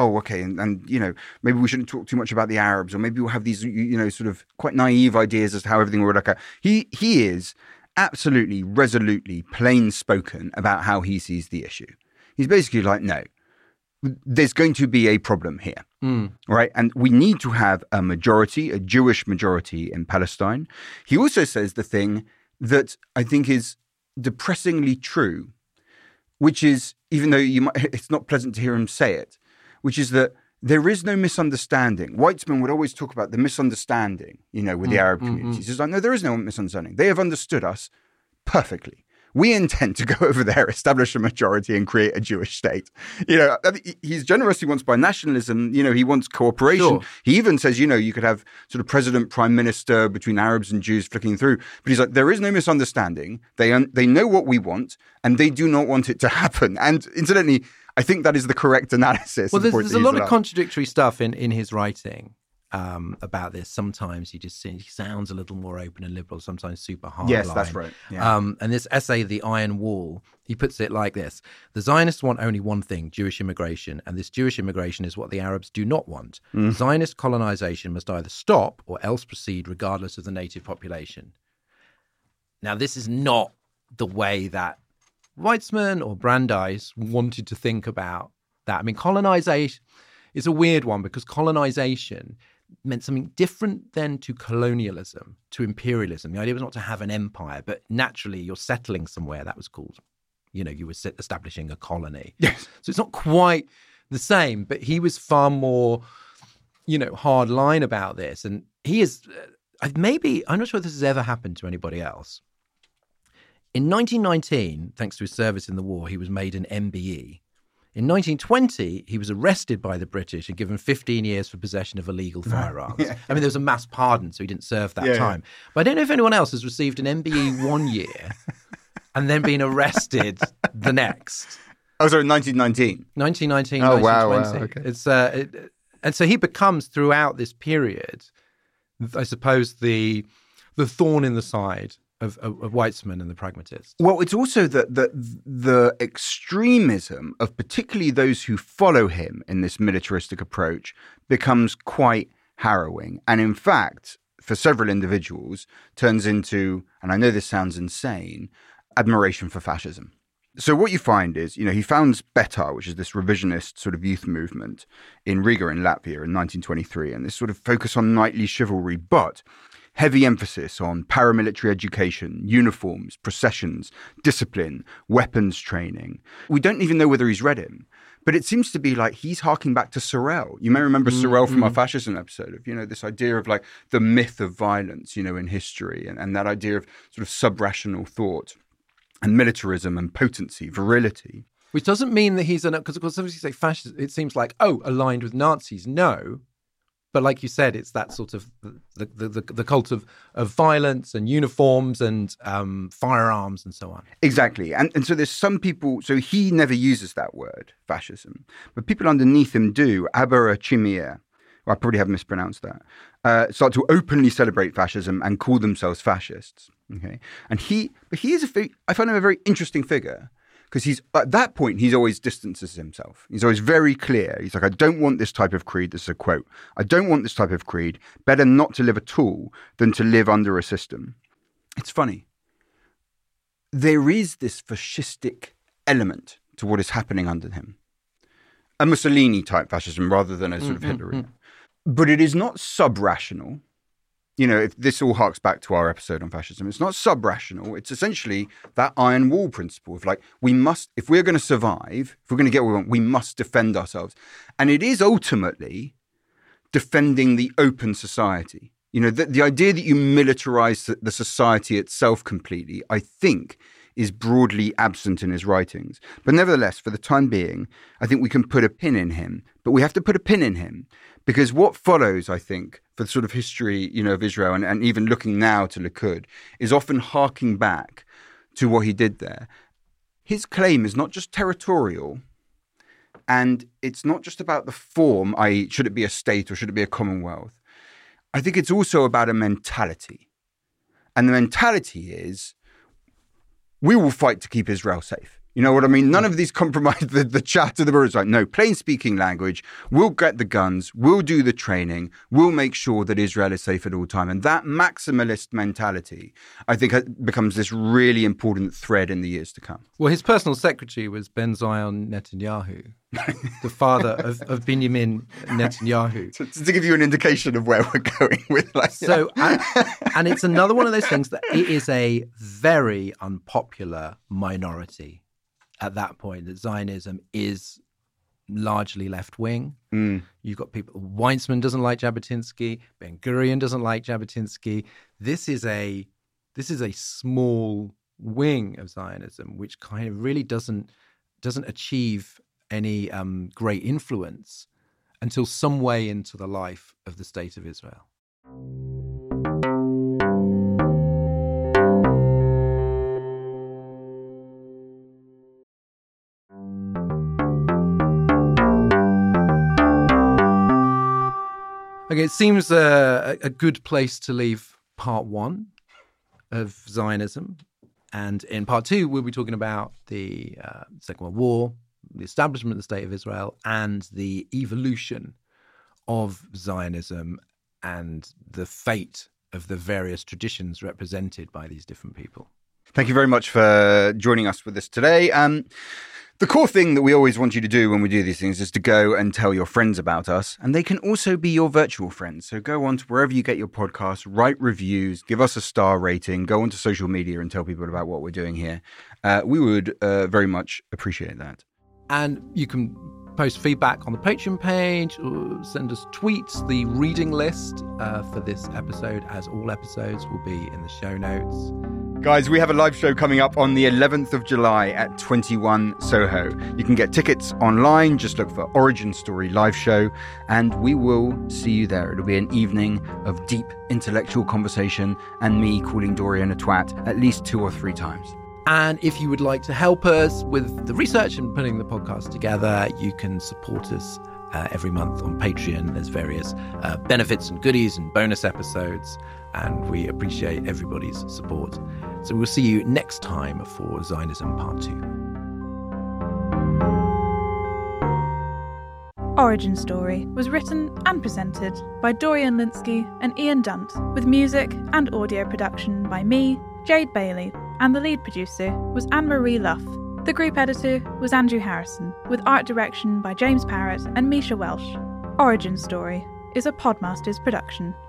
and maybe we shouldn't talk too much about the Arabs, or maybe we'll have these, sort of quite naive ideas as to how everything will work out. He is absolutely, resolutely, plain-spoken about how he sees the issue. He's basically like, no, there's going to be a problem here, right? And we need to have a majority, a Jewish majority in Palestine. He also says the thing that I think is depressingly true, which is, even though it's not pleasant to hear him say it, which is that there is no misunderstanding. Weizmann would always talk about the misunderstanding, with the Arab communities. He's like, no, there is no misunderstanding. They have understood us perfectly. We intend to go over there, establish a majority and create a Jewish state. He's generous. He wants binationalism. He wants cooperation. Sure. He even says, you could have sort of president, prime minister between Arabs and Jews flicking through. But he's like, there is no misunderstanding. They know what we want and they do not want it to happen. And incidentally, I think that is the correct analysis. Well, there's a lot of contradictory stuff in his writing about this. Sometimes he sounds a little more open and liberal, sometimes super hard. Yes, that's right. Yeah. And this essay, The Iron Wall, he puts it like this: the Zionists want only one thing, Jewish immigration, and this Jewish immigration is what the Arabs do not want. Zionist colonization must either stop or else proceed regardless of the native population. Now, this is not the way that Weizmann or Brandeis wanted to think about that. I mean, colonization is a weird one, because colonization meant something different then to colonialism, to imperialism. The idea was not to have an empire, but naturally you're settling somewhere. That was called, you were establishing a colony. Yes. So it's not quite the same, but he was far more, hard line about this. And he is, I'm not sure if this has ever happened to anybody else. In 1919, thanks to his service in the war, he was made an MBE. In 1920, he was arrested by the British and given 15 years for possession of illegal firearms. Yeah. I mean, there was a mass pardon, so he didn't serve that time. But I don't know if anyone else has received an MBE 1 year and then been arrested the next. Oh, sorry, 1919. 1919, oh, 1920. Wow, okay. And so he becomes, throughout this period, I suppose, the thorn in the side of Weizmann and the pragmatists. Well, it's also that the extremism of particularly those who follow him in this militaristic approach becomes quite harrowing. And in fact, for several individuals, turns into, and I know this sounds insane, admiration for fascism. So what you find is, he founds Betar, which is this revisionist sort of youth movement in Riga in Latvia in 1923, and this sort of focus on knightly chivalry, but heavy emphasis on paramilitary education, uniforms, processions, discipline, weapons training. We don't even know whether he's read him, but it seems to be like he's harking back to Sorel. You may remember Sorel from our fascism episode of, this idea of like the myth of violence, in history, and that idea of sort of sub-rational thought and militarism and potency, virility. Which doesn't mean that he's because of course, sometimes you say fascist, it seems like, aligned with Nazis. No. But like you said, it's that sort of the cult of violence and uniforms and firearms and so on. Exactly. And so there's some people, so he never uses that word, fascism, but people underneath him do. Abara Chimia, I probably have mispronounced that, start to openly celebrate fascism and call themselves fascists. Okay. And I find him a very interesting figure. Because he's at that point, he's always distances himself. He's always very clear. He's like, I don't want this type of creed. This is a quote. I don't want this type of creed. Better not to live at all than to live under a system. It's funny. There is this fascistic element to what is happening under him. A Mussolini type fascism rather than a sort of Hitlerian. But it is not sub-rational. If this all harks back to our episode on fascism, it's not sub-rational. It's essentially that iron wall principle of like, if we're going to survive, if we're going to get what we want, we must defend ourselves. And it is ultimately defending the open society. The idea that you militarize the society itself completely, I think, is broadly absent in his writings. But nevertheless, for the time being, I think we can put a pin in him. But we have to put a pin in him because what follows, I think, for the sort of history, of Israel and even looking now to Likud is often harking back to what he did there. His claim is not just territorial and it's not just about the form, i.e. should it be a state or should it be a commonwealth? I think it's also about a mentality. And the mentality is, we will fight to keep Israel safe. You know what I mean? None of these compromise the chat of the birds. Like, no, plain speaking language. We'll get the guns. We'll do the training. We'll make sure that Israel is safe at all time. And that maximalist mentality, I think, becomes this really important thread in the years to come. Well, his personal secretary was Ben Zion Netanyahu, the father of Benjamin Netanyahu. To give you an indication of where we're going with that. So, and it's another one of those things that it is a very unpopular minority at that point, that Zionism is largely left-wing. You've got people, Weizmann doesn't like Jabotinsky, Ben-Gurion doesn't like Jabotinsky. This is a small wing of Zionism, which kind of really doesn't achieve any great influence until some way into the life of the State of Israel. Okay, it seems a good place to leave part one of Zionism. And in part two, we'll be talking about the Second World War, the establishment of the State of Israel, and the evolution of Zionism and the fate of the various traditions represented by these different people. Thank you very much for joining us with us today. The core thing that we always want you to do when we do these things is to go and tell your friends about us. And they can also be your virtual friends. So go on to wherever you get your podcasts, write reviews, give us a star rating, go onto social media and tell people about what we're doing here. We would very much appreciate that. And you can post feedback on the Patreon page or send us tweets. The reading list for this episode, as all episodes, will be in the show notes. Guys, we have a live show coming up on the 11th of July at 21 Soho. You can get tickets online. Just look for Origin Story live show, and we will see you there. It'll be an evening of deep intellectual conversation and me calling Dorian a twat at least 2 or 3 times. And if you would like to help us with the research and putting the podcast together, you can support us every month on Patreon. There's various benefits and goodies and bonus episodes, and we appreciate everybody's support. So we'll see you next time for Zionism Part 2. Origin Story was written and presented by Dorian Linsky and Ian Dunt, with music and audio production by me, Jade Bailey, and the lead producer was Anne-Marie Luff. The group editor was Andrew Harrison, with art direction by James Parrott and Misha Welsh. Origin Story is a Podmasters production.